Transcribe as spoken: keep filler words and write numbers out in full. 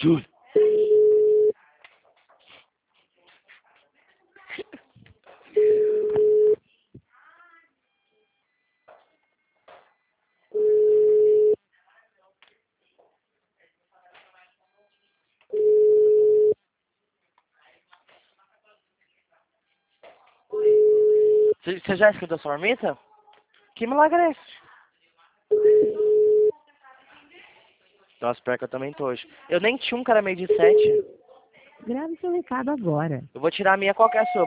Juro. Você você já escutou essa marmita? Que milagre é esse? Nossa, pior que eu também tô hoje. Eu nem tinha um cara meio de sete. Grave seu recado agora. Eu vou tirar a minha, qual que é a sua?